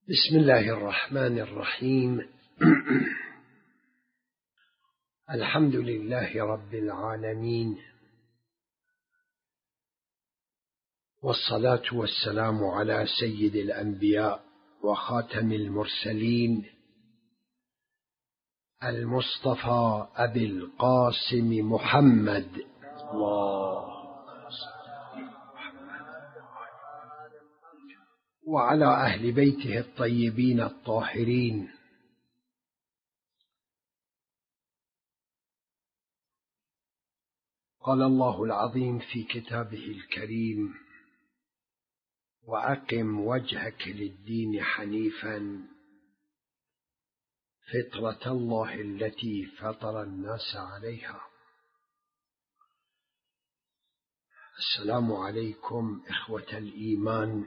بسم الله الرحمن الرحيم. الحمد لله رب العالمين، والصلاة والسلام على سيد الأنبياء وخاتم المرسلين المصطفى أبي القاسم محمد وعلى أهل بيته الطيبين الطاهرين. قال الله العظيم في كتابه الكريم: وأقم وجهك للدين حنيفا فطرة الله التي فطر الناس عليها. السلام عليكم إخوة الإيمان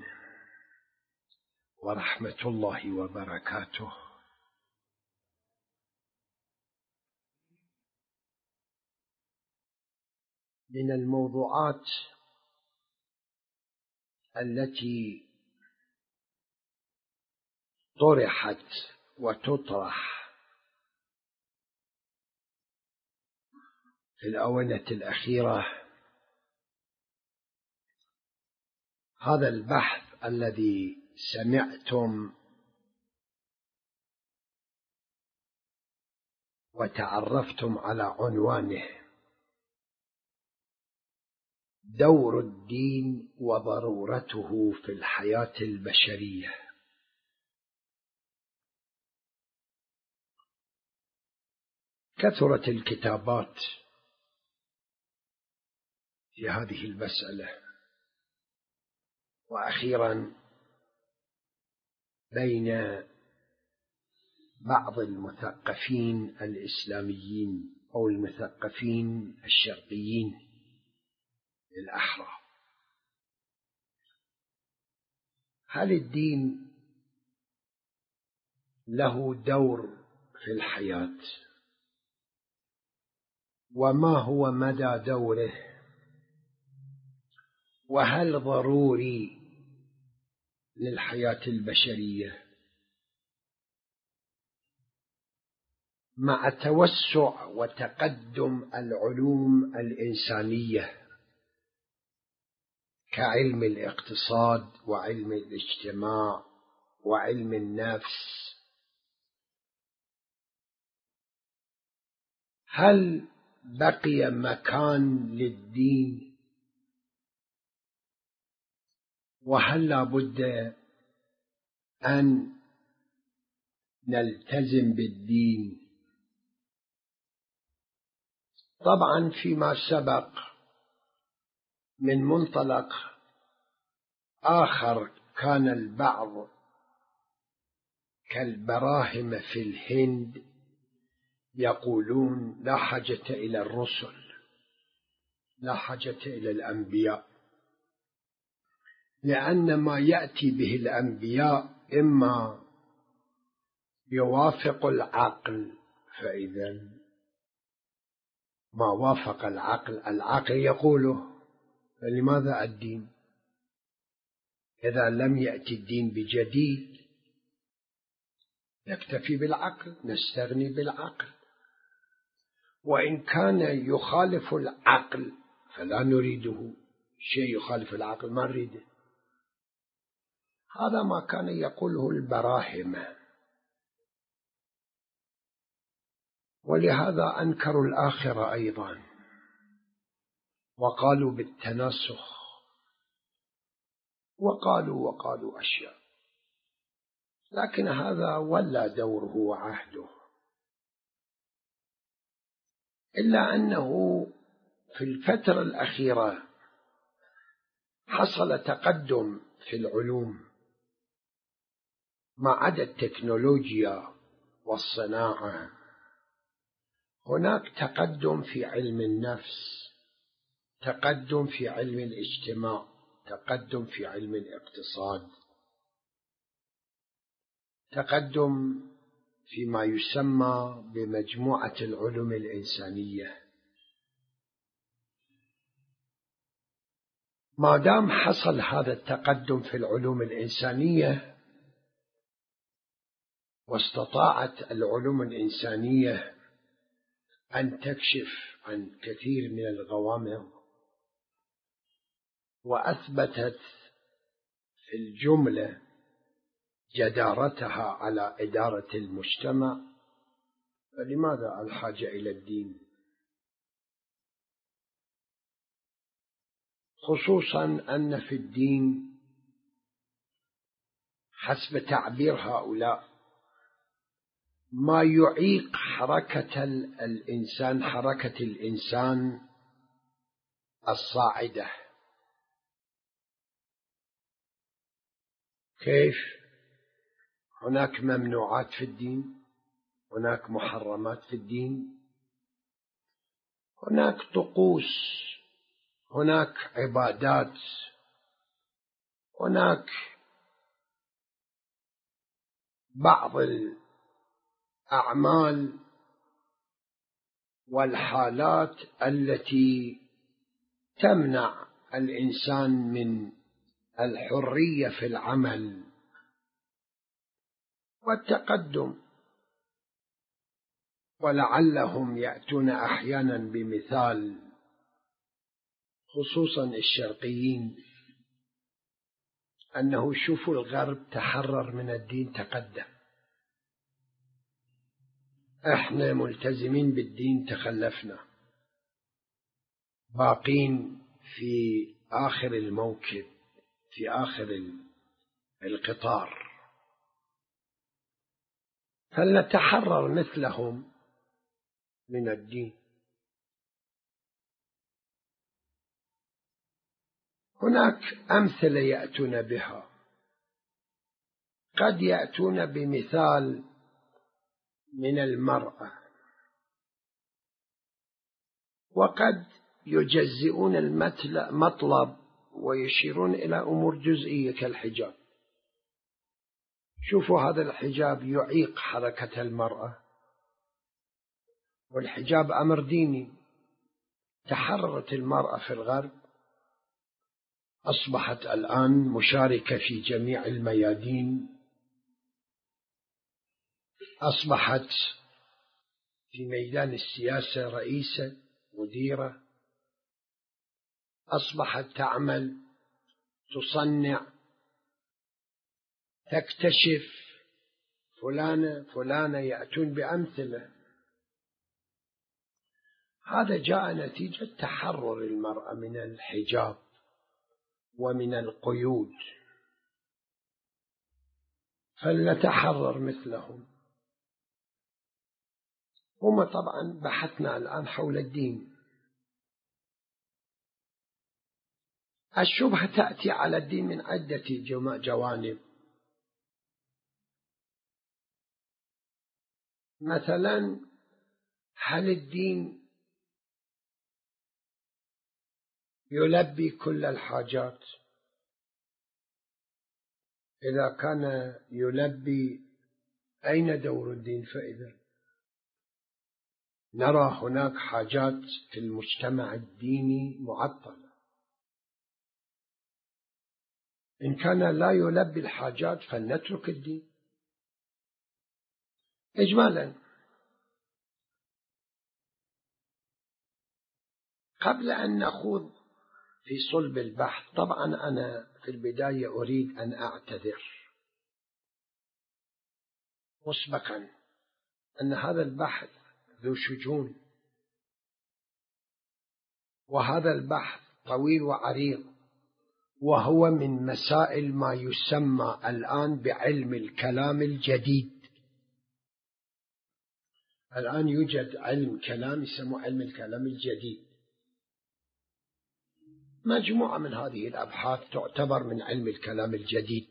ورحمة الله وبركاته. من الموضوعات التي طرحت وتطرح في الآونة الأخيرة هذا البحث الذي سمعتم وتعرفتم على عنوانه: دور الدين وضرورته في الحياة البشرية. كثرت الكتابات في هذه المسألة، وأخيرا بين بعض المثقفين الإسلاميين أو المثقفين الشرقيين الأحرى. هل الدين له دور في الحياة؟ وما هو مدى دوره؟ وهل ضروري للحياة البشرية؟ مع توسع وتقدم العلوم الإنسانية كعلم الاقتصاد وعلم الاجتماع وعلم النفس، هل بقي مكان للدين؟ وهل لا بد أن نلتزم بالدين؟ طبعا فيما سبق من منطلق آخر كان البعض كالبراهمة في الهند يقولون لا حاجة إلى الرسل، لا حاجة إلى الأنبياء، لأن ما يأتي به الأنبياء إما يوافق العقل، فإذا ما وافق العقل يقوله، فلماذا الدين؟ إذا لم يأتي الدين بجديد نكتفي بالعقل، نستغني بالعقل، وإن كان يخالف العقل فلا نريده، شيء يخالف العقل ما نريده. هذا ما كان يقوله البراهمة، ولهذا أنكروا الآخرة أيضا وقالوا بالتناسخ وقالوا أشياء، لكن هذا ولى دوره وعهده. إلا أنه في الفترة الأخيرة حصل تقدم في العلوم مع عدا التكنولوجيا والصناعة. هناك تقدم في علم النفس، تقدم في علم الاجتماع، تقدم في علم الاقتصاد، تقدم فيما يسمى بمجموعة العلوم الإنسانية. ما دام حصل هذا التقدم في العلوم الإنسانية واستطاعت العلوم الإنسانية أن تكشف عن كثير من الغوامض، وأثبتت في الجملة جدارتها على إدارة المجتمع، فلماذا الحاجة إلى الدين؟ خصوصا أن في الدين حسب تعبير هؤلاء ما يعيق حركة الإنسان الصاعدة. كيف؟ هناك ممنوعات في الدين، هناك محرمات في الدين، هناك طقوس، هناك عبادات، هناك بعض الأعمال والحالات التي تمنع الإنسان من الحرية في العمل والتقدم. ولعلهم يأتون أحيانا بمثال، خصوصا الشرقيين، أنه شوفوا الغرب تحرر من الدين تقدم، إحنا ملتزمين بالدين تخلفنا، باقين في آخر الموكب، في آخر القطار، فلنتحرر مثلهم من الدين. هناك أمثلة يأتون بها، قد يأتون بمثال من المرأة، وقد يجزئون المطلب ويشيرون إلى أمور جزئية كالحجاب. شوفوا هذا الحجاب يعيق حركة المرأة، والحجاب أمر ديني. تحررت المرأة في الغرب، أصبحت الآن مشاركة في جميع الميادين، أصبحت في ميدان السياسة رئيسة مديرة، أصبحت تعمل، تصنع، تكتشف، فلانة يأتون بأمثلة. هذا جاء نتيجة تحرر المرأة من الحجاب ومن القيود، فلنتحرر مثلهم. هم طبعا بحثنا الآن حول الدين. الشبهة تأتي على الدين من عدة جوانب. مثلا، هل الدين يلبي كل الحاجات؟ إذا كان يلبي، أين دور الدين فإذا؟ نرى هناك حاجات في المجتمع الديني معطلة. إن كان لا يلبي الحاجات فلنترك الدين. إجمالا، قبل أن نخوض في صلب البحث، طبعا أنا في البداية أريد أن أعتذر مسبقا أن هذا البحث ذو شجون، وهذا البحث طويل وعريض، وهو من مسائل ما يسمى الآن بعلم الكلام الجديد. الآن يوجد علم كلام يسمى علم الكلام الجديد. مجموعة من هذه الأبحاث تعتبر من علم الكلام الجديد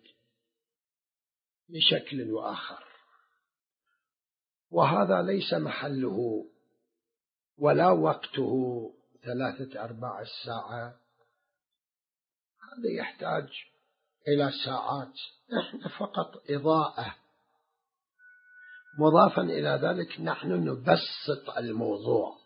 بشكل وآخر، وهذا ليس محله ولا وقته 3/4 الساعة، هذا يحتاج إلى ساعات. نحن فقط إضاءة. مضافا إلى ذلك نحن نبسط الموضوع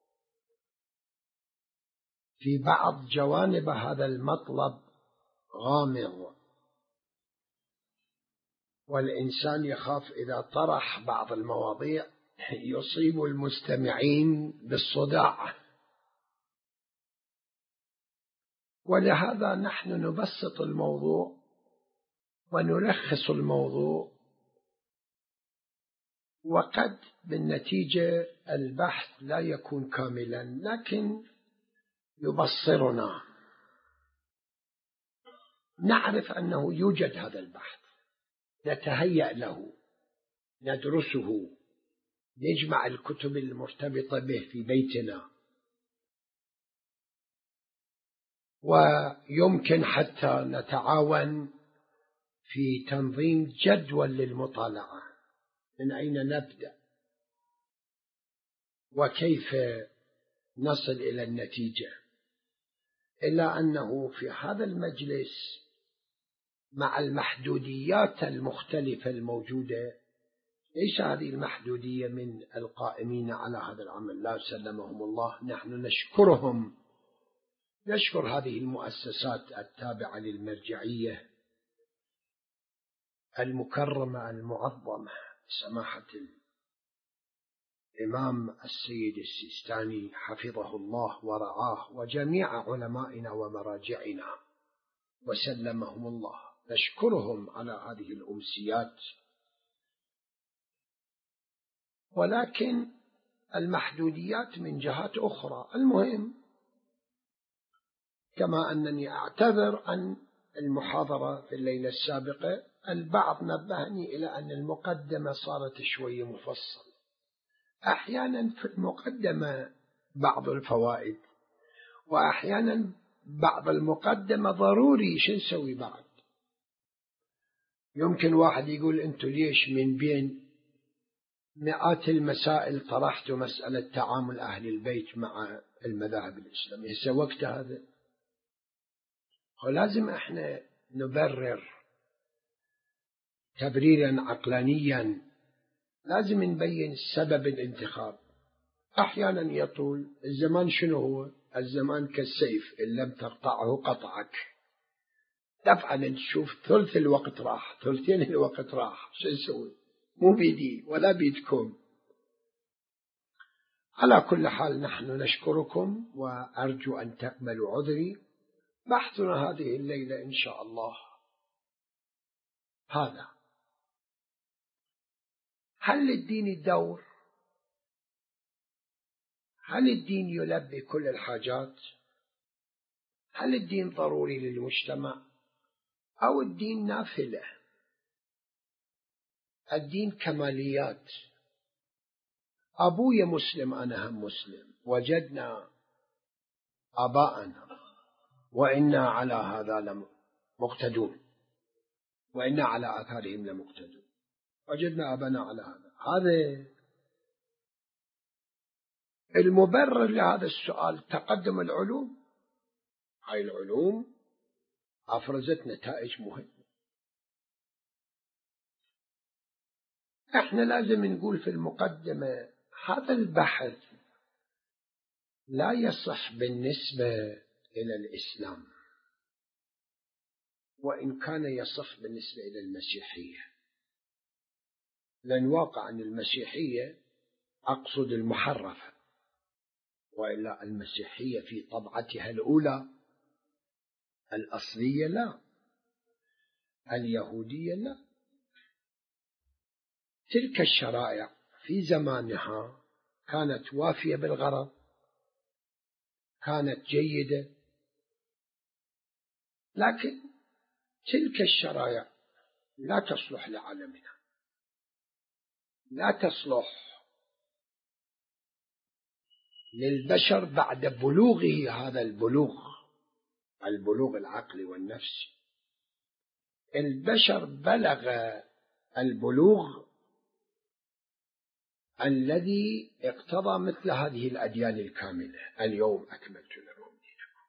في بعض جوانب هذا المطلب غامض، والإنسان يخاف إذا طرح بعض المواضيع يصيب المستمعين بالصداع، ولهذا نحن نبسط الموضوع ونلخص الموضوع، وقد بالنتيجة البحث لا يكون كاملا لكن يبصرنا، نعرف أنه يوجد هذا البحث، نتهيأ له، ندرسه، نجمع الكتب المرتبطة به في بيتنا، ويمكن حتى نتعاون في تنظيم جدول للمطالعة، من أين نبدأ وكيف نصل إلى النتيجة. إلا أنه في هذا المجلس مع المحدوديات المختلفة الموجودة، ليس هذه المحدودية من القائمين على هذا العمل، لا سلمهم الله، نحن نشكرهم، نشكر هذه المؤسسات التابعة للمرجعية المكرمة المعظمة، سماحة الإمام السيد السيستاني حفظه الله ورعاه، وجميع علمائنا ومراجعنا وسلمهم الله، نشكرهم على هذه الأمسيات. ولكن المحدوديات من جهات أخرى، المهم كما أنني أعتذر عن المحاضرة في الليلة السابقة، البعض نبهني إلى أن المقدمة صارت شوية مفصلة، أحيانا في المقدمة بعض الفوائد، وأحيانا بعض المقدمة ضروري، شو نسوي بعد؟ يمكن واحد يقول أنتوا ليش من بين مئات المسائل طرحتوا مسألة تعامل أهل البيت مع المذاهب الإسلامية؟ هسه وقت هذا، ولازم احنا نبرر تبريرا عقلانيا، لازم نبين سبب الانتخاب. أحيانا يطول الزمان، شنو هو الزمان؟ كالسيف إن لم تقطعه قطعك، دفعا تشوف ثلث الوقت راح، ثلثين الوقت راح، شو نسوي؟ مو بيدي ولا بيدكم. على كل حال نحن نشكركم، وأرجو أن تقبلوا عذري. بحثنا هذه الليلة إن شاء الله هذا: هل للدين الدور؟ هل الدين يلبي كل الحاجات؟ هل الدين ضروري للمجتمع أو الدين نافلة؟ الدين كماليات. أبويا مسلم، أنا هم مسلم، وجدنا آباءنا وإنا على هذا لمقتدون، وإنا على آثارهم لمقتدون، وجدنا آباءنا على هذا المبرر لهذا السؤال تقدم العلوم. هاي العلوم أفرزت نتائج مهمة. احنا لازم نقول في المقدمة هذا البحث لا يصح بالنسبة إلى الإسلام، وإن كان يصح بالنسبة إلى المسيحية، لأن واقع أن المسيحية أقصد المحرفة، وإلا المسيحية في طبعتها الأولى الأصلية لا، اليهودية لا. تلك الشرائع في زمانها كانت وافية بالغرض، كانت جيدة، لكن تلك الشرائع لا تصلح لعالمنا، لا تصلح للبشر بعد بلوغه هذا البلوغ العقلي والنفسي. البشر بلغ البلوغ الذي اقتضى مثل هذه الأديان الكاملة: اليوم أكملت لكم دينكم.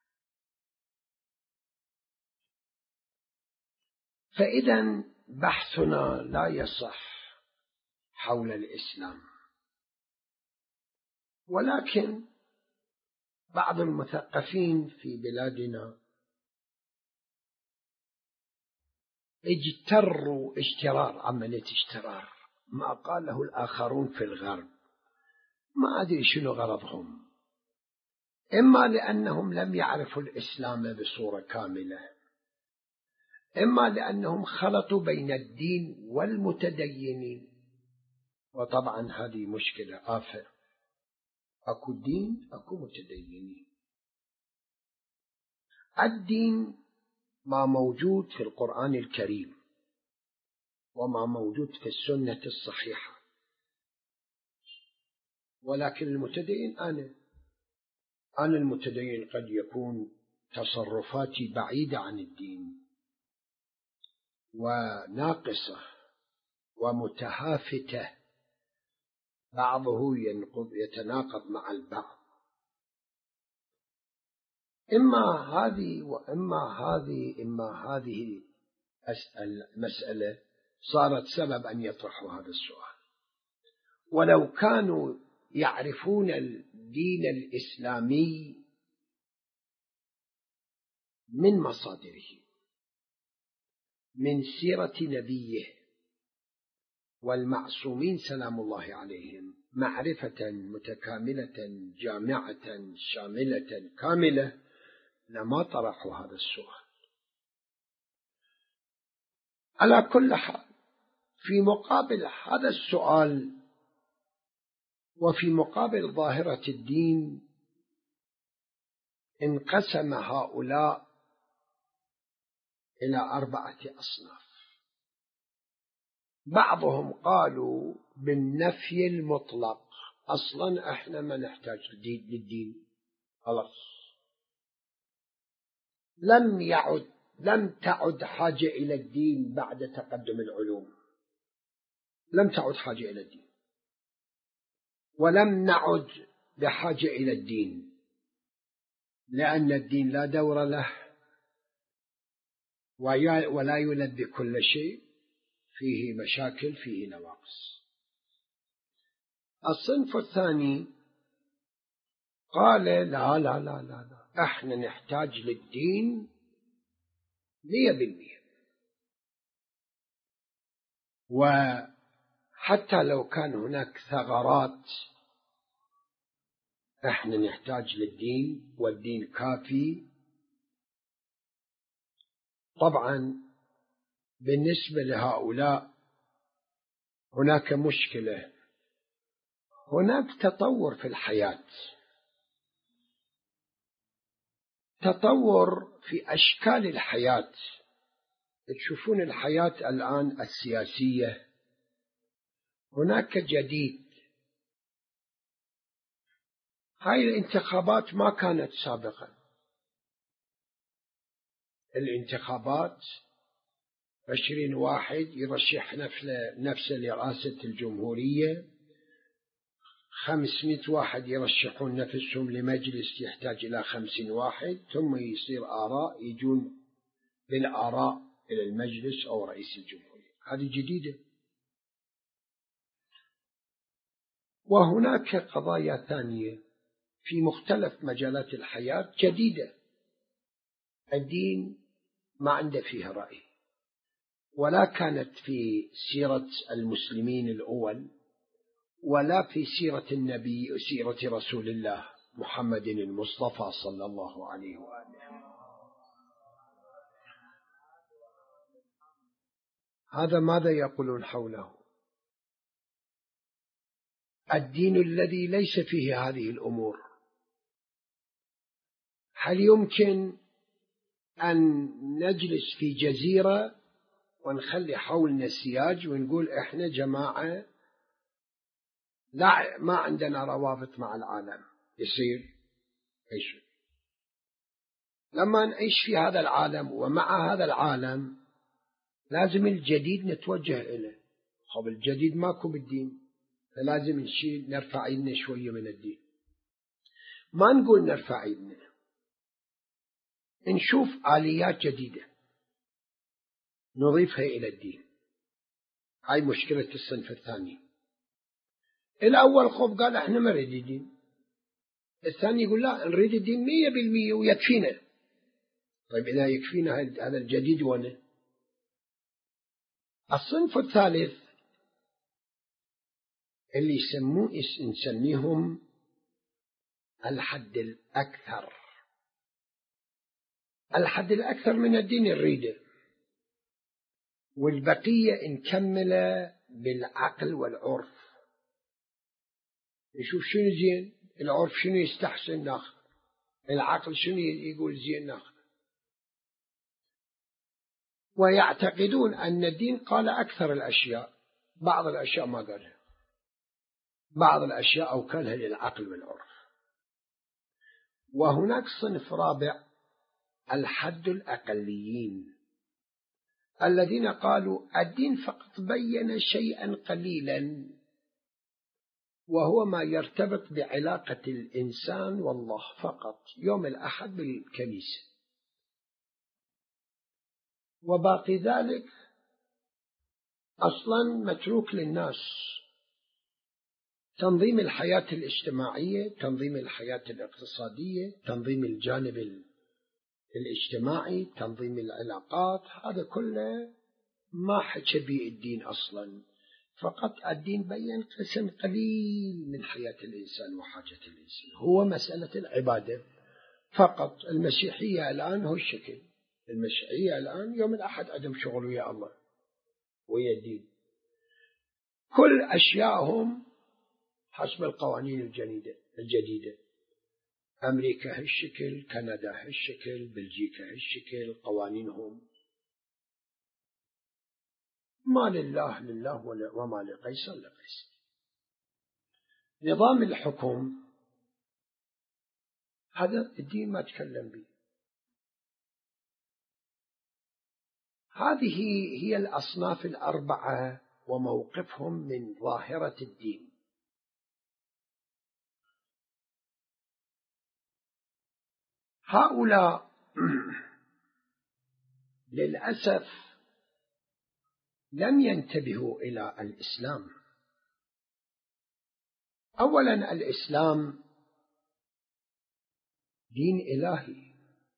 فإذا بحثنا لا يصح حول الإسلام، ولكن بعض المثقفين في بلادنا اجتروا اجترار، عملية اجترار ما قاله الآخرون في الغرب، ما أدري شنو غرضهم، إما لأنهم لم يعرفوا الإسلام بصورة كاملة، إما لأنهم خلطوا بين الدين والمتدينين، وطبعا هذه مشكلة آفة، أكو دين أكو متدينين. الدين ما موجود في القرآن الكريم وما موجود في السنة الصحيحة، ولكن المتدين أنا المتدين قد يكون تصرفاتي بعيدة عن الدين وناقصة ومتهافتة، بعضه يتناقض مع البعض، إما هذه وإما هذه، إما هذه المسألة صارت سبب أن يطرحوا هذا السؤال. ولو كانوا يعرفون الدين الإسلامي من مصادره، من سيرة نبيه والمعصومين سلام الله عليهم، معرفة متكاملة جامعة شاملة كاملة، لما طرحوا هذا السؤال. على كل حال، في مقابل هذا السؤال وفي مقابل ظاهرة الدين، انقسم هؤلاء إلى 4 أصناف. بعضهم قالوا بالنفي المطلق، أصلا احنا ما نحتاج للدين، خلاص لم تعد حاجة إلى الدين بعد تقدم العلوم، لم تعد حاجة إلى الدين، ولم نعد بحاجة إلى الدين، لأن الدين لا دور له ولا يلبي كل شيء، فيه مشاكل، فيه نواقص. الصنف الثاني قال لا لا لا لا لا، احنا نحتاج للدين 100%، وحتى لو كان هناك ثغرات احنا نحتاج للدين، والدين كافي. طبعا بالنسبة لهؤلاء هناك مشكلة، هناك تطور في الحياة، تطور في أشكال الحياة. تشوفون الحياة الآن السياسية، هناك جديد. هاي الانتخابات ما كانت سابقا، الانتخابات 20 واحد يرشح نفسه لرئاسة الجمهورية، 500 واحد يرشحون نفسهم لمجلس يحتاج إلى 50 واحد، ثم يصير آراء، يجون بالآراء إلى المجلس أو رئيس الجمهورية. هذه جديدة. وهناك قضايا ثانية في مختلف مجالات الحياة جديدة، الدين ما عنده فيها رأي، ولا كانت في سيرة المسلمين الأول، ولا في سيرة النبي وسيرة رسول الله محمد المصطفى صلى الله عليه وآله. هذا ماذا يقولون حوله؟ الدين الذي ليس فيه هذه الأمور. هل يمكن أن نجلس في جزيرة ونخلي حولنا سياج ونقول إحنا جماعة لا ما عندنا روابط مع العالم؟ يصير إيش؟ لما نعيش في هذا العالم ومع هذا العالم لازم الجديد نتوجه إليه. خب الجديد ماكو بالدين، فلازم نرفع ايدنا شوية من الدين. ما نقول نرفع ايدنا، نشوف آليات جديدة نضيفها إلى الدين. هاي مشكلة الصنف الثاني. الأول خب قال احنا ما نريد الدين، الثاني يقول لا نريد الدين 100% ويكفينا. طيب إذا يكفينا هذا الجديد وين؟ الصنف الثالث اللي نسميهم الحد الأكثر. الحد الأكثر من الدين نريده، والبقية نكمل بالعقل والعرف، نشوف شنو زين، العرف شنو يستحسن ناخذ، العقل شنو يقول زين ناخذ. ويعتقدون أن الدين قال أكثر الأشياء، بعض الأشياء ما قالها، بعض الأشياء أوكلها للعقل والعرف. وهناك صنف رابع، الحد الأقليين، الذين قالوا الدين فقط بين شيئا قليلا، وهو ما يرتبط بعلاقة الإنسان والله فقط، يوم الأحد بالكنيسة، وباقي ذلك أصلا متروك للناس. تنظيم الحياة الاجتماعية، تنظيم الحياة الاقتصادية، تنظيم الجانب الاجتماعي، تنظيم العلاقات، هذا كله ما حكى به الدين أصلا، فقط الدين بين قسم قليل من حياة الإنسان وحاجة الإنسان، هو مسألة العبادة فقط. المسيحية الآن هو الشكل، المسيحية الآن يوم الأحد عندهم شغل ويا الله ويا الدين، كل أشياءهم حسب القوانين الجديدة. أمريكا هالشكل، كندا هالشكل، بلجيكا هالشكل، قوانينهم ما لله لله وما لقيصر لقيصر. نظام الحكم هذا الدين ما تكلم به. هذه هي الأصناف الأربعة وموقفهم من ظاهرة الدين. هؤلاء للأسف لم ينتبهوا إلى الإسلام. أولا الإسلام دين إلهي،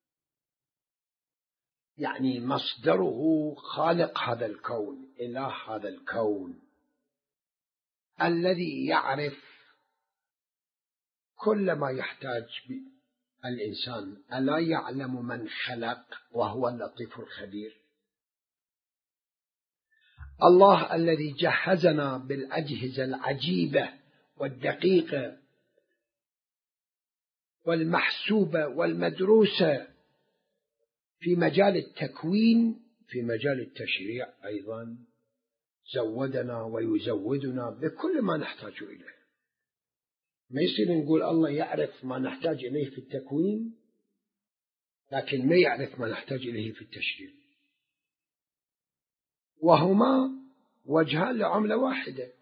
يعني مصدره خالق هذا الكون، إله هذا الكون الذي يعرف كل ما يحتاج الإنسان. ألا يعلم من خلق وهو اللطيف الخبير؟ الله الذي جهزنا بالأجهزة العجيبة والدقيقة والمحسوبة والمدروسة في مجال التكوين، في مجال التشريع أيضا زودنا ويزودنا بكل ما نحتاج إليه. ما يصير نقول الله يعرف ما نحتاج إليه في التكوين لكن ما يعرف ما نحتاج إليه في التشريع، وهما وجهان لعملة واحدة.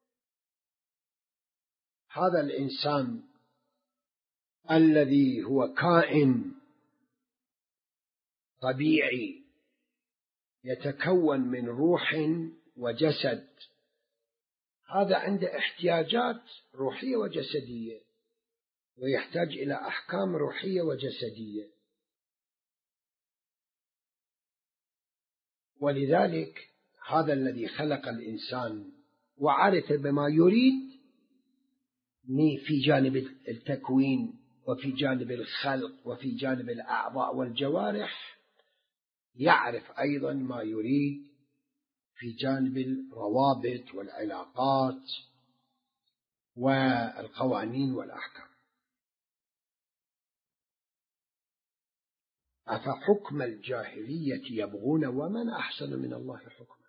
هذا الإنسان الذي هو كائن طبيعي يتكون من روح وجسد، هذا عنده احتياجات روحية وجسدية، ويحتاج إلى أحكام روحية وجسدية. ولذلك هذا الذي خلق الإنسان وعرف بما يريد في جانب التكوين وفي جانب الخلق وفي جانب الأعضاء والجوارح، يعرف أيضا ما يريد في جانب الروابط والعلاقات والقوانين والأحكام. أفحكم الجاهلية يبغون ومن أحسن من الله حكما.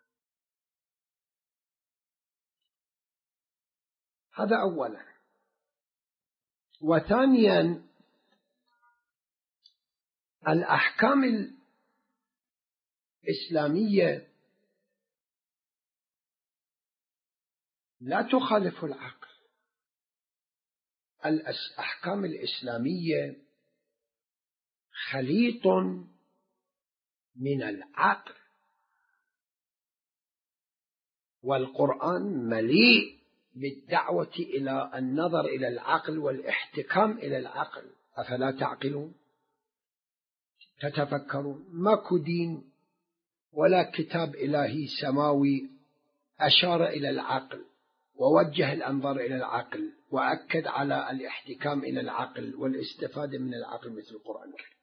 هذا أولا. وثانيا الأحكام الإسلامية لا تخالف العقل. الأحكام الإسلامية خليط من العقل، والقرآن مليء بالدعوة إلى النظر إلى العقل والاحتكام إلى العقل. أفلا تعقلون؟ تتفكرون؟ ماكو دين ولا كتاب إلهي سماوي أشار إلى العقل ووجه الأنظار إلى العقل وأكد على الاحتكام إلى العقل والاستفادة من العقل مثل القرآن الكريم.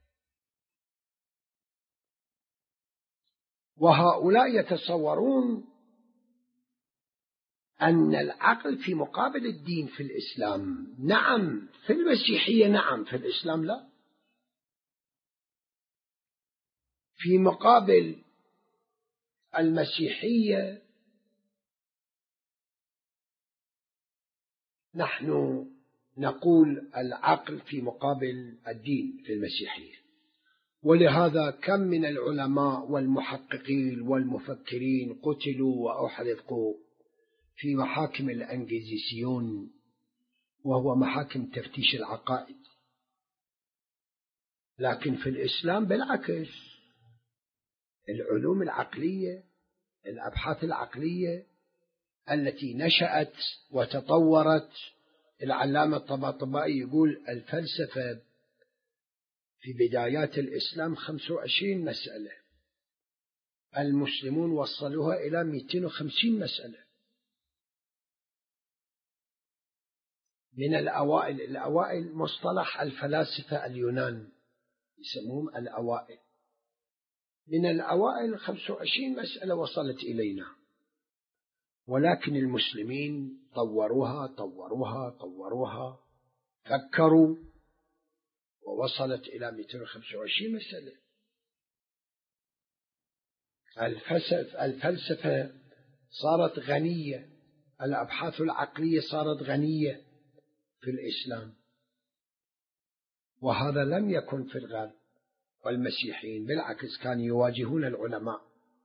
وهؤلاء يتصورون أن العقل في مقابل الدين في الإسلام. نعم في المسيحية، نعم في الإسلام لا. في مقابل المسيحية نحن نقول العقل في مقابل الدين في المسيحية. ولهذا كم من العلماء والمحققين والمفكرين قتلوا وأحرقوا في محاكم الأنجيزيسيون، وهو محاكم تفتيش العقائد. لكن في الإسلام بالعكس، العلوم العقلية، الأبحاث العقلية التي نشأت وتطورت. العلامة الطباطبائي يقول الفلسفة في بدايات الإسلام 25 مسألة، المسلمون وصلوها إلى 250 مسألة. من الأوائل مصطلح الفلاسفة اليونان يسموهم الأوائل. من الأوائل 25 مسألة وصلت إلينا، ولكن المسلمين طوروها فكروا ووصلت إلى 225 مسألة. الفلسفة صارت غنية، الأبحاث العقلية صارت غنية في الإسلام، وهذا لم يكن في الغرب والمسيحيين. بالعكس كانوا يواجهون العلماء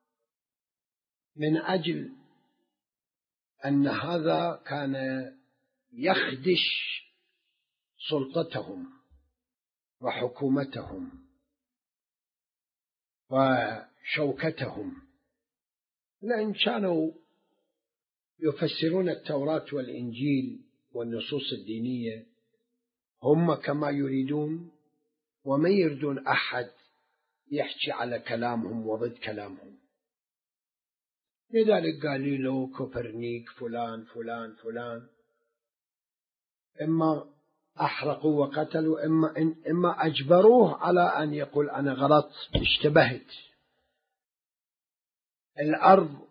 من أجل أن هذا كان يخدش سلطتهم وحكومتهم وشوكتهم، لأن كانوا يفسرون التوراة والإنجيل والنصوص الدينية هم كما يريدون، وما يردون أحد يحكي على كلامهم وضد كلامهم. لذلك غاليليو، كوبرنيك، فلان فلان فلان إما أحرقوا وقتلوا، إما أجبروه على أن يقول أنا غلط، اشتبهت. الأرض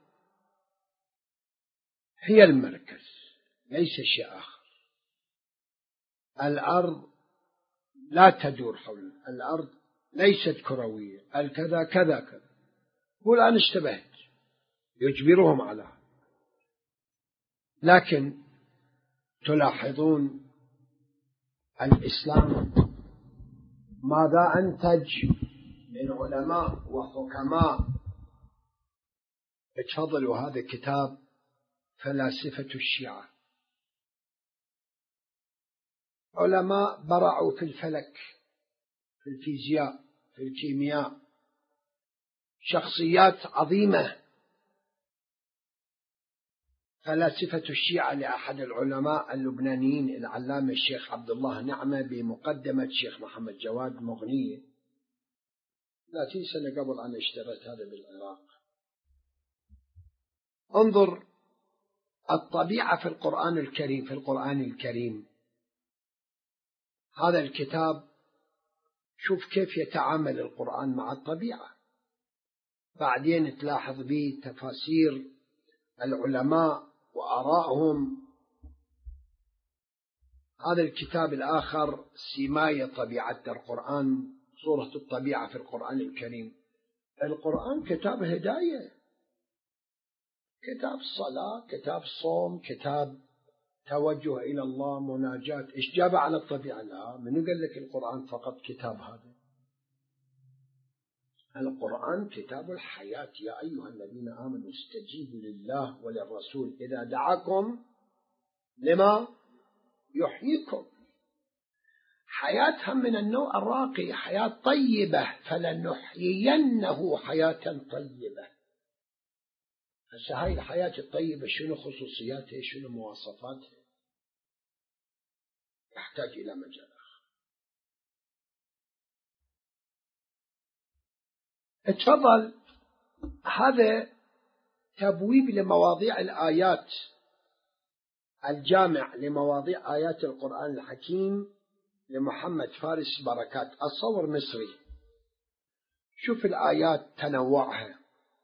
هي المركز، ليس شيء آخر. الأرض لا تدور حول الأرض، ليست كروية، الكذا كذا كذا. قول أنا اشتبهت، يجبرهم على هذا. لكن تلاحظون الإسلام ماذا أنتج من علماء وحكماء. اتفضلوا، هذا كتاب فلاسفة الشيعة، علماء برعوا في الفلك، في الفيزياء، في الكيمياء، شخصيات عظيمة. فلاسفة الشيعة لأحد العلماء اللبنانيين العلامة الشيخ عبد الله نعمة بمقدمة الشيخ محمد جواد مغنية 30 سنة قبل أن اشتريت هذا بالعراق. انظر الطبيعة في القرآن الكريم. في القرآن الكريم هذا الكتاب، شوف كيف يتعامل القرآن مع الطبيعة. بعدين تلاحظ به تفاسير العلماء وآرائهم. هذا الكتاب الآخر سماية طبيعة القرآن، صورة الطبيعة في القرآن الكريم. القرآن كتاب هداية، كتاب صلاة، كتاب صوم، كتاب توجه إلى الله، مناجاة. إيش جاب على الطبيعة؟ لا، من قال لك القرآن فقط كتاب؟ هذا القرآن كتاب الحياة. يا أيها الذين آمنوا استجيبوا لله وللرسول إذا دعاكم لما يحييكم. حياة من النوع الراقي، حياة طيبة، فلنحيينه حياة طيبة. هسه هاي الحياة الطيبة شنو خصوصياتها، شنو مواصفاتها؟ يحتاج إلى مجال آخر. اتفضل هذا تبويب لمواضيع الآيات، الجامع لمواضيع آيات القرآن الحكيم لمحمد فارس بركات، أصور مصري. شوف الآيات تنوعها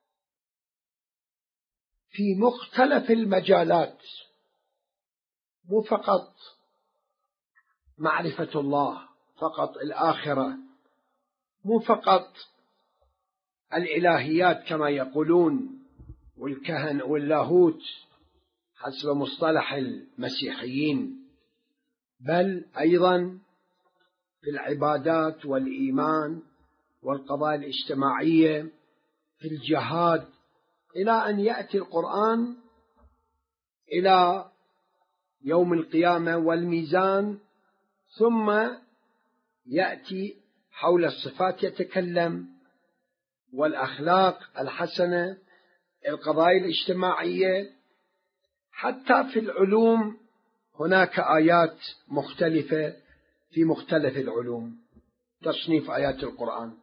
في مختلف المجالات، مو فقط معرفة الله، فقط الآخرة، مو فقط الإلهيات كما يقولون والكهن واللاهوت حسب مصطلح المسيحيين، بل أيضا في العبادات والإيمان والقضايا الاجتماعية، في الجهاد، إلى أن يأتي القرآن إلى يوم القيامة والميزان، ثم يأتي حول الصفات يتكلم، والأخلاق الحسنة، القضايا الاجتماعية، حتى في العلوم هناك آيات مختلفة في مختلف العلوم، تصنيف آيات القرآن.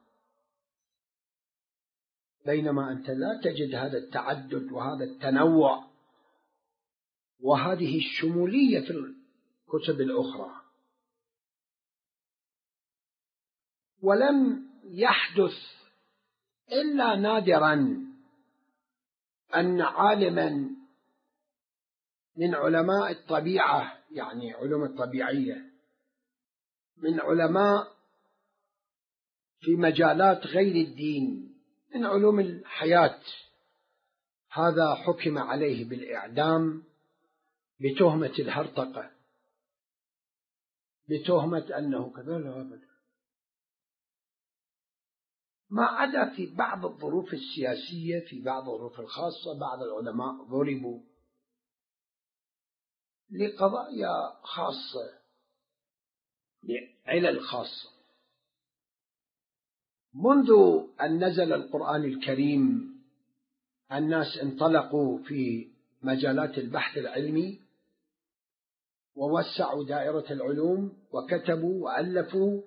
بينما أنت لا تجد هذا التعدد وهذا التنوع وهذه الشمولية في الكتب الأخرى. ولم يحدث إلا نادرا أن عالما من علماء الطبيعة، يعني علوم الطبيعية، من علماء في مجالات غير الدين، من علوم الحياة، هذا حكم عليه بالإعدام بتهمة الهرطقة، بتهمة أنه كذا. لا أبدا، ما عدا في بعض الظروف السياسية، في بعض الظروف الخاصة بعض العلماء ضربوا لقضايا خاصة، لعلل خاصة. منذ أن نزل القرآن الكريم الناس انطلقوا في مجالات البحث العلمي ووسعوا دائرة العلوم وكتبوا وألفوا،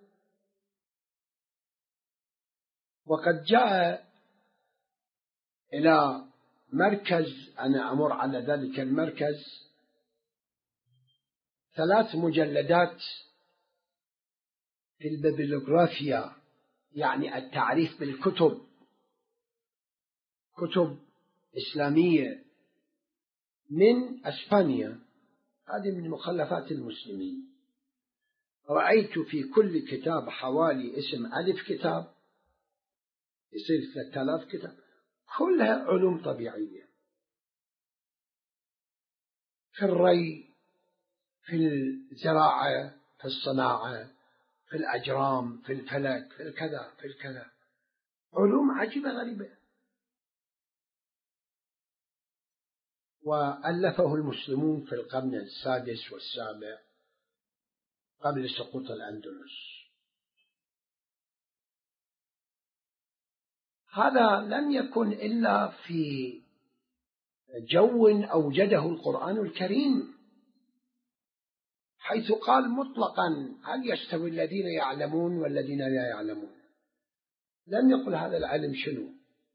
وقد جاء إلى مركز، أنا أمر على ذلك المركز، 3 مجلدات في البيبليوغرافيا، يعني التعريف بالكتب، كتب إسلامية من أسبانيا، هذه من مخلفات المسلمين. رأيت في كل كتاب حوالي اسم ألف كتاب، يصير 3000 كتاب، كلها علوم طبيعية، في الري، في الزراعة، في الصناعة، في الأجرام، في الفلك، في الكذا، في الكذا، علوم عجيبة غريبة. وألفه المسلمون في القرن السادس والسابع قبل سقوط الأندلس. هذا لم يكن إلا في جو أوجده القرآن الكريم، حيث قال مطلقا: هل يستوي الذين يعلمون والذين لا يعلمون؟ لم يقل هذا العلم شنو،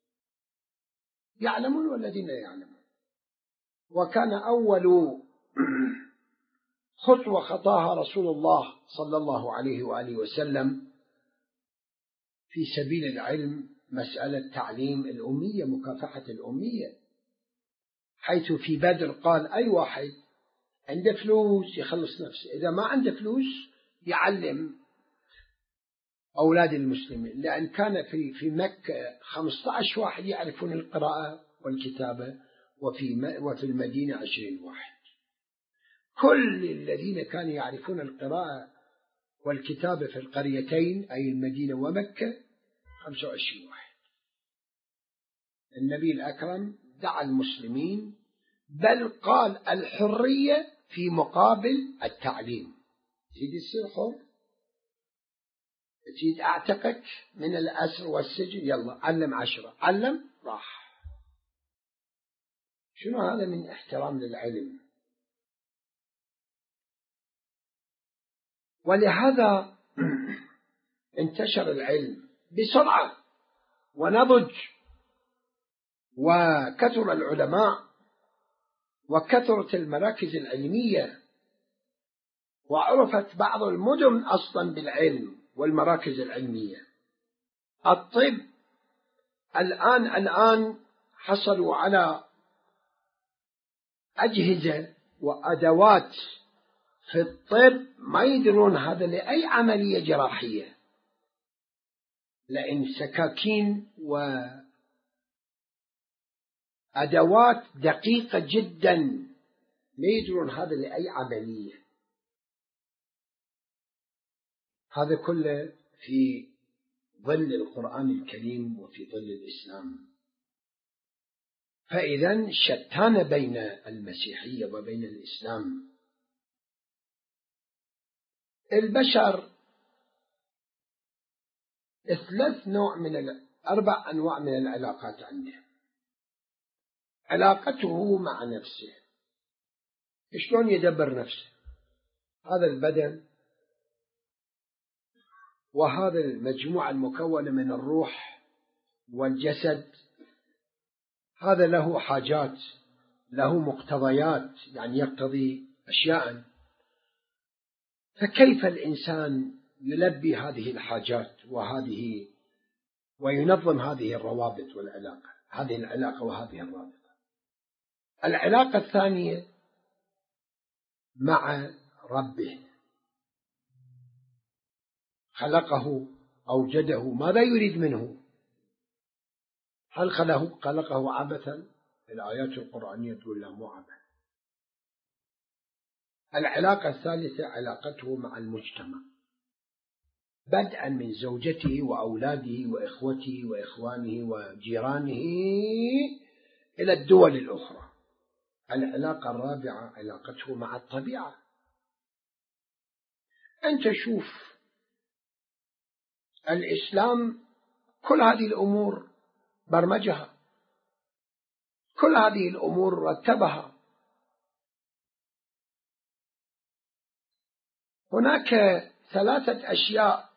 يعلمون والذين لا يعلمون. وكان أول خطوة خطاها رسول الله صلى الله عليه وآله وسلم في سبيل العلم مسألة تعليم الأمية، مكافحة الأمية، حيث في بدر قال: أي واحد عنده فلوس يخلص نفسه، إذا ما عنده فلوس يعلم أولاد المسلمين، لأن كان في مكة 15 واحد يعرفون القراءة والكتابة، وفي المدينة 20 واحد. كل الذين كانوا يعرفون القراءة والكتابة في القريتين، أي المدينة ومكة، 25 واحد. النبي الأكرم دعا المسلمين، بل قال: الحرية في مقابل التعليم. تريد تصير حر، تريد أعتقك من الأسر والسجن، يلا علم 10، علم راح. شنو هذا من احترام للعلم؟ ولهذا انتشر العلم بسرعة ونضج، وكثر العلماء وكثرت المراكز العلمية، وعرفت بعض المدن أصلا بالعلم والمراكز العلمية. الطب الآن حصلوا على أجهزة وأدوات في الطب ما يدرون هذا لأي عملية جراحية، لأن سكاكين وأدوات دقيقة جدا ما يدرون هذا لأي عملية. هذا كله في ظل القرآن الكريم وفي ظل الإسلام. فإذا شتان بين المسيحية وبين الإسلام. البشر أربع أنواع من العلاقات عنده. علاقته مع نفسه، شلون يدبر نفسه، هذا البدن وهذا المجموعة المكونة من الروح والجسد، هذا له حاجات، له مقتضيات، يعني يقتضي أشياء. فكيف الإنسان يلبي هذه الحاجات وينظم هذه الروابط والعلاقة، هذه العلاقة وهذه الرابطة. العلاقة الثانية مع ربه، خلقه أوجده، ماذا يريد منه؟ هل خلقه عبثا؟ الآيات القرآنية تقول له مو عبث. العلاقة الثالثة علاقته مع المجتمع، بدءا من زوجته وأولاده وإخوته وإخوانه وجيرانه إلى الدول الأخرى. العلاقة الرابعة علاقته مع الطبيعة. أنت شوف الإسلام كل هذه الأمور برمجها، كل هذه الأمور رتبها. هناك ثلاثة أشياء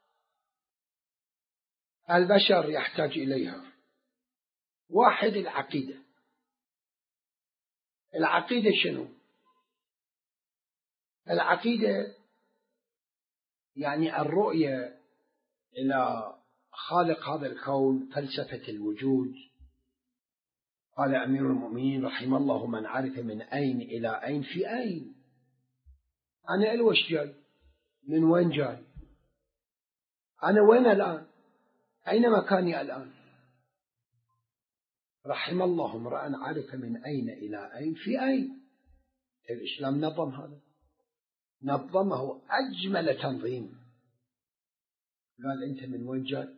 البشر يحتاج إليها. واحد، العقيدة. العقيدة شنو؟ العقيدة يعني الرؤية إلى خالق هذا الكون، فلسفة الوجود. قال أمير المؤمنين رحم الله من عرف من أين إلى أين في أين. أنا إلوش جاي؟ من وين جاي؟ أنا وين الآن؟ أين مكاني الآن؟ رحم الله امرأ عرف من أين إلى أين في أين. الإسلام نظم هذا، نظمه أجمل تنظيم. قال أنت من وين جاي؟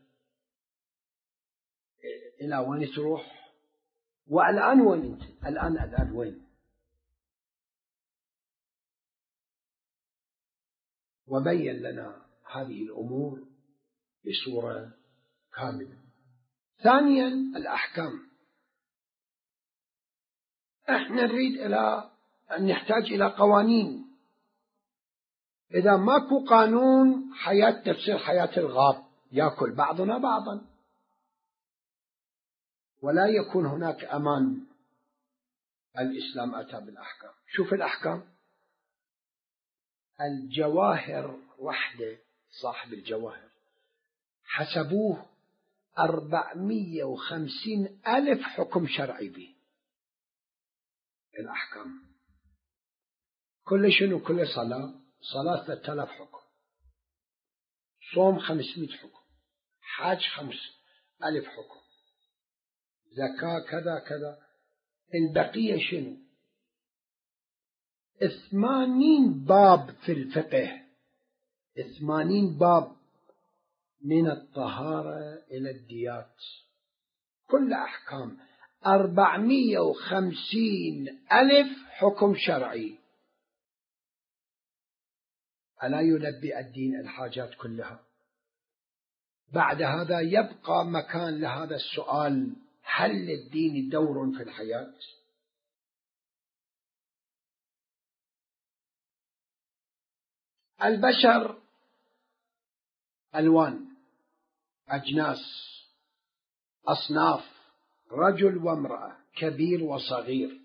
إلى وين تروح؟ والآن وين أنت؟ الآن وين؟ وبين لنا هذه الأمور بصورة كاملة. ثانيا، الأحكام. احنا نريد أن نحتاج إلى قوانين. إذا ماكو قانون حياتنا تصير حياة الغاب، يأكل بعضنا بعضا ولا يكون هناك أمان. الإسلام أتى بالأحكام. شوف الأحكام، الجواهر وحده، صاحب الجواهر حسبوه 450,000 حكم شرعي به. الأحكام كل شنو؟ كل صلاة 3000 حكم، صوم 500 حكم، حج 5,000 حكم، زكاة كذا كذا. البقية شنو؟ 80 باب في الفقه، 80 باب من الطهارة إلى الديات، كل أحكام 450,000 حكم شرعي. ألا يلبي الدين الحاجات كلها؟ بعد هذا يبقى مكان لهذا السؤال: هل للدين دور في الحياة؟ البشر ألوان، أجناس، أصناف، رجل وامرأة، كبير وصغير.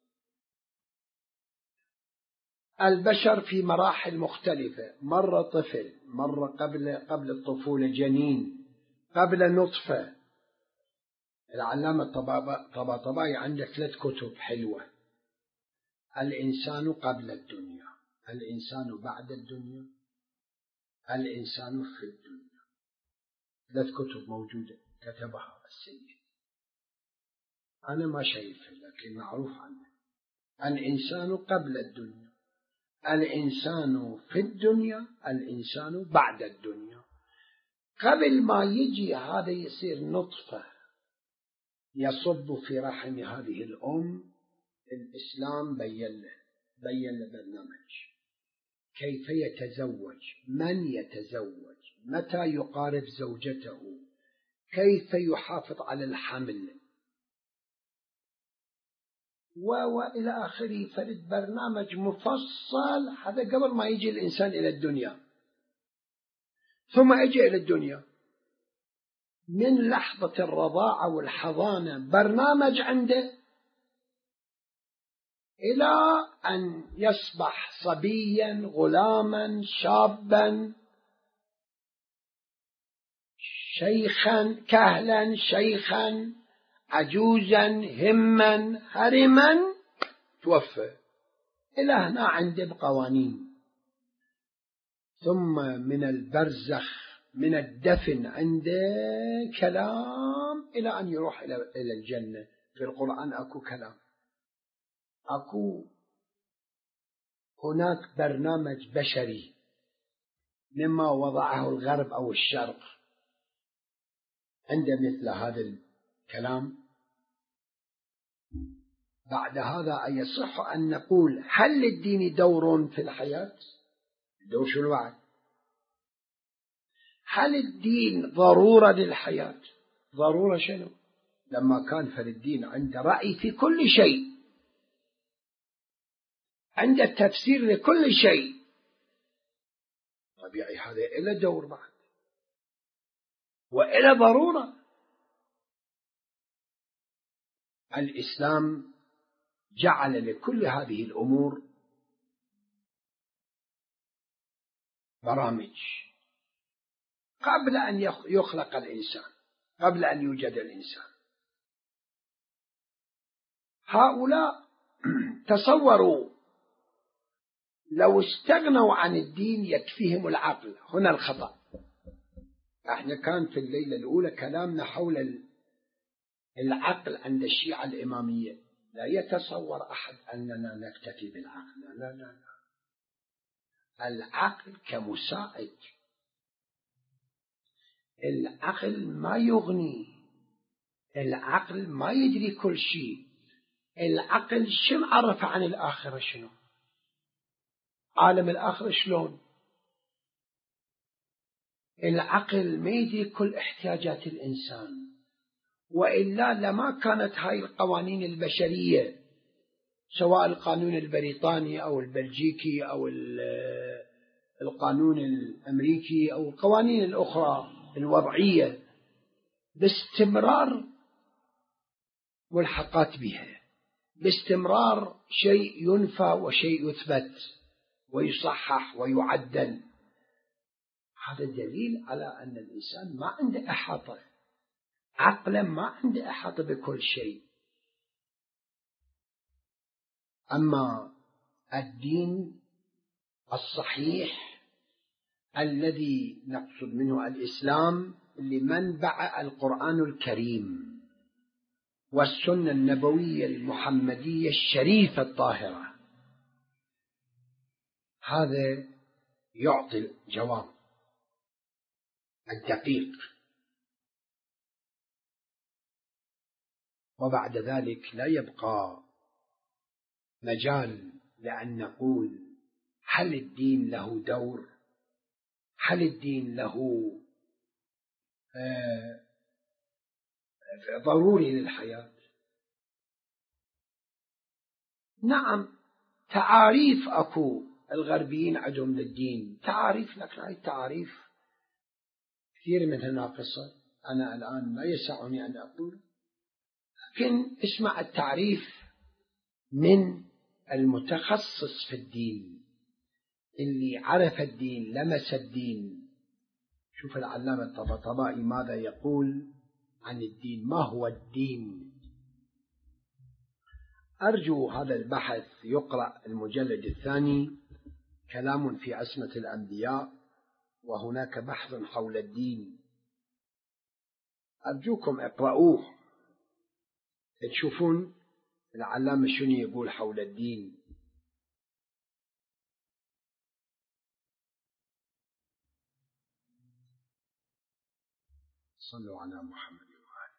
البشر في مراحل مختلفة، مرة طفل، مرة قبل الطفولة جنين، قبل نطفة. العلامة الطباطبائي عنده 3 كتب حلوة: الإنسان قبل الدنيا، الإنسان بعد الدنيا، الإنسان في الدنيا. 3 كتب موجودة كتبها السيد، أنا ما شايفها لكن معروف عنه. الإنسان قبل الدنيا، الإنسان في الدنيا، الإنسان بعد الدنيا. قبل ما يجي هذا يصير نطفة يصب في رحم هذه الأم، الإسلام بين له برنامج: كيف يتزوج، من يتزوج، متى يقارب زوجته، كيف يحافظ على الحمل، وإلى آخره. فرد برنامج مفصل، هذا قبل ما يجي الإنسان إلى الدنيا. ثم أجي إلى الدنيا من لحظة الرضاعة والحضانة، برنامج عنده إلى أن يصبح صبيا، غلاما، شابا، شيخا، كهلا، شيخا، عجوزا، هما، هرما، توفى. إلى هنا عنده بقوانين. ثم من البرزخ، من الدفن، عنده كلام إلى أن يروح إلى الجنة. في القرآن أكو كلام، أكو هناك برنامج بشري مما وضعه الغرب أو الشرق، عنده مثل هذا الكلام. بعد هذا يصح أن نقول: هل للدين دور في الحياة؟ دور شنو بعد؟ هل الدين ضرورة للحياة؟ ضرورة شنو؟ لما كان فالدين عنده رأي في كل شيء، عنده تفسير لكل شيء، طبيعي هذا إلى دور بعد وإلى ضرورة. الإسلام جعل لكل هذه الأمور برامج قبل أن يخلق الإنسان، قبل أن يوجد الإنسان. هؤلاء تصوروا لو استغنوا عن الدين يكفيهم العقل. هنا الخطأ. احنا كان في الليلة الأولى كلامنا حول العقل عند الشيعة الإمامية. لا يتصور أحد أننا نكتفي بالعقل، لا لا لا. العقل كمساعد، العقل ما يغني، العقل ما يدري كل شيء. العقل شنو عرف عن الآخرة؟ شنو عالم الآخرة؟ شلون؟ العقل ما يدري كل احتياجات الإنسان، وإلا لما كانت هاي القوانين البشرية، سواء القانون البريطاني أو البلجيكي أو القانون الأمريكي أو القوانين الأخرى الوضعية، باستمرار ملحقات بها، باستمرار شيء ينفى وشيء يثبت ويصحح ويعدل. هذا دليل على أن الإنسان ما عنده إحاطة، عقلا ما عنده إحاطة بكل شيء. أما الدين الصحيح الذي نقصد منه الإسلام، اللي منبع القرآن الكريم والسنة النبوية المحمدية الشريفة الطاهرة، هذا يعطي الجواب الدقيق. وبعد ذلك لا يبقى مجال لأن نقول: هل الدين له دور؟ هل الدين له ضروري للحياة؟ نعم، تعاريف أكو، الغربيين عندهم للدين تعاريف، لكن هذه التعاريف كثير منها ناقصة. أنا الآن لا يسعني أن أقول لكن اسمع التعريف من المتخصص في الدين، اللي عرف الدين لمس الدين. شوف العلامة الطباطبائي ماذا يقول عن الدين، ما هو الدين. أرجو هذا البحث يقرأ المجلد الثاني، كلام في عصمة الأنبياء، وهناك بحث حول الدين، أرجوكم اقرأوه تشوفون العلامة شنو يقول حول الدين. صلوا على محمد وآله.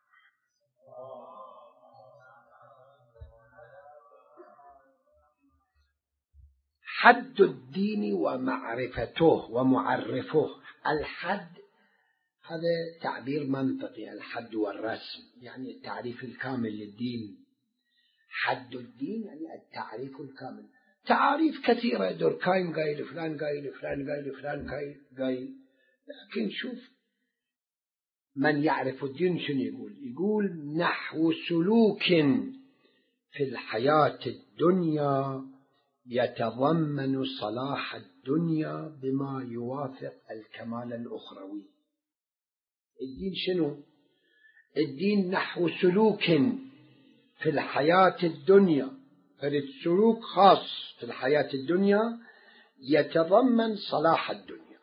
حد الدين ومعرفته ومعرفه. الحد هذا تعبير منطقي، الحد والرسم يعني التعريف الكامل للدين. حد الدين يعني التعريف الكامل. تعاريف كثيرة، دوركايم قايل، فلان قايل، فلان قايل، فلان قايل، لكن شوف من يعرف الدين شنو يقول. يقول نحو سلوك في الحياة الدنيا يتضمن صلاح الدنيا بما يوافق الكمال الأخروي. الدين شنو؟ الدين نحو سلوك في الحياة الدنيا، فالسلوك خاص في الحياة الدنيا يتضمن صلاح الدنيا.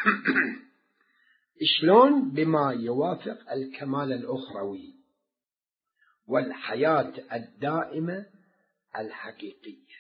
شلون؟ بما يوافق الكمال الأخروي والحياة الدائمة الحقيقية.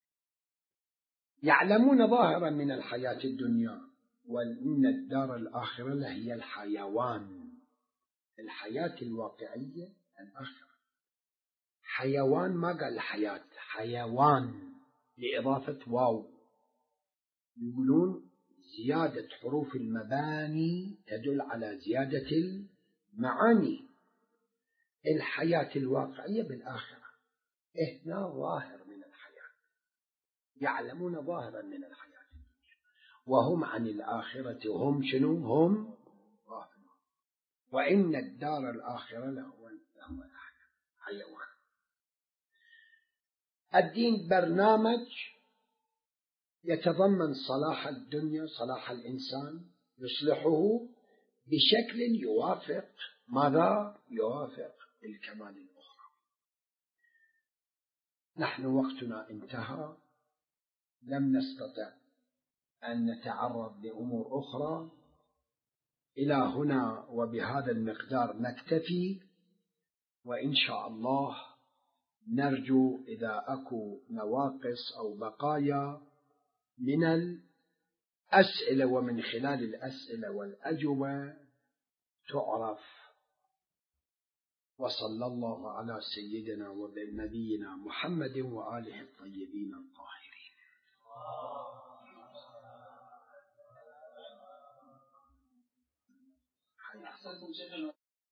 يعلمون ظاهرا من الحياة الدنيا، وإن الدار الآخرة لهي الحيوان. الحياة الواقعية الآخرة حيوان، ما قال الحياة، حيوان لإضافة واو. يقولون زيادة حروف المباني تدل على زيادة المعاني. الحياة الواقعية بالآخرة، هنا ظاهر من الحياة، يعلمون ظاهرا من الحياة، وهم عن الآخرة هم شنو؟ هم غافلون. وإن الدار الآخرة لهو حيوان. الدين برنامج يتضمن صلاح الدنيا، صلاح الإنسان، يصلحه بشكل يوافق ماذا؟ يوافق الكمال الأخرى. نحن وقتنا انتهى، لم نستطع أن نتعرض لأمور أخرى. إلى هنا وبهذا المقدار نكتفي، وإن شاء الله نرجو إذا أكو نواقص أو بقايا من الأسئلة، ومن خلال الأسئلة والأجوبة تعرف. وصلى الله على سيدنا ونبينا محمد وآله الطيبين الطاهرين.